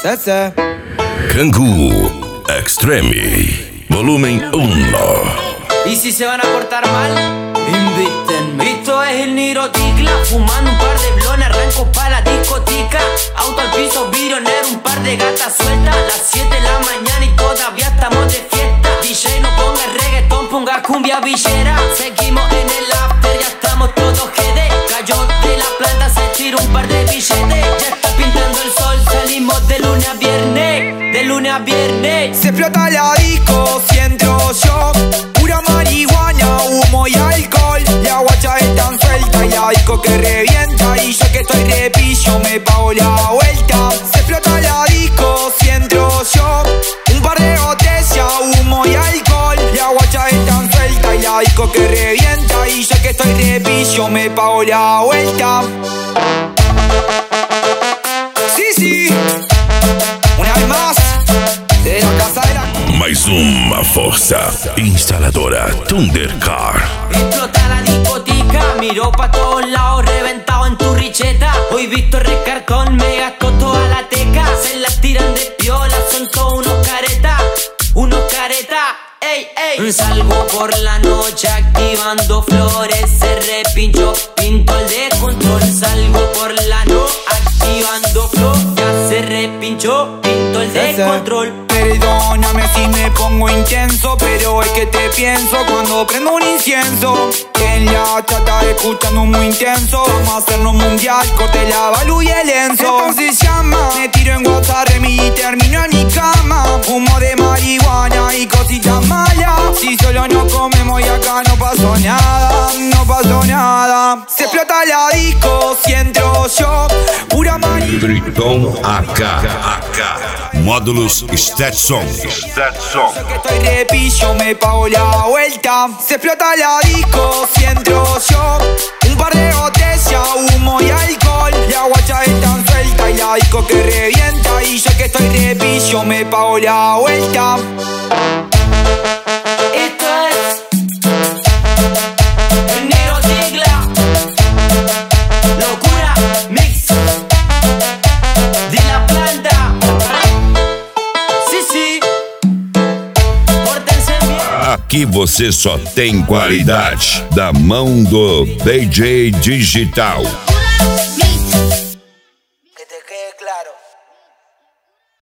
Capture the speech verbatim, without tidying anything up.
Sese. Kangoo Extreme Volumen uno. Y si se van a portar mal, invítenme. Esto es el Niro Ticla, fumando un par de blones, arranco pa' la discoteca. Auto al piso, vidrio negro, un par de gatas sueltas. Las siete de la mañana y todavía estamos de fiesta. D J no ponga reggaetón, ponga cumbia villera. Seguimos en el after, ya estamos todos G D. Cayó de la planta, se tiró un par de billetes. Ya está pintando el sol, salimos de lunes a viernes. De lunes a viernes. Se explota la disco, si entro yo. Pura marihuana, humo y alcohol. La guacha es tan suelta y la disco que revienta. Y yo que estoy repillo me pago la vuelta. Se explota la disco, si entro yo. Un par de botellas, humo y alcohol. La guacha es tan suelta y la disco que revienta. Y yo que estoy repillo me pago la vuelta. Sí, sí. Una vez más, de la casa de la... Mais uma força. Instaladora Thundercar. Explota la discoteca, miro pa' todos lados, reventado en tu richeta. Hoy visto recartón, me gastó toda la teca. Se las tiran de piola, son todos unos caretas. Unos caretas, ey, ey. Salgo por la noche activando flores. Se repincho, pinto el descontrol. Salgo por la noche activando flores. Ya se repinchó, pinto el descontrol. Perdóname si me pongo intenso, pero es que te pienso cuando prendo un incienso. En la chata escuchando muy intenso. Vamos a hacernos mundial, corte la balu y el enzo. Entonces llama, me tiro en WhatsApp y termino en mi cama. Humo de marihuana y cositas malas. Si solo no comemos y acá no pasó nada, no pasó nada. Se explota la disco, si entro yo. Pura marihuana. Triton A K. A K. Módulos Stetson. Stetson. Yo que estoy repillo me pago la vuelta. Se explota la disco, si entro yo. Un par de botellas, humo y alcohol. La guacha es tan suelta y la disco que revienta. Y yo que estoy repillo me pago la vuelta. Esto es el Niro Ticla. Locura mix de la planta. Sí, sí. Pórtense bien. Aqui você só tem qualidade da mão do D J Digital. Locura mix.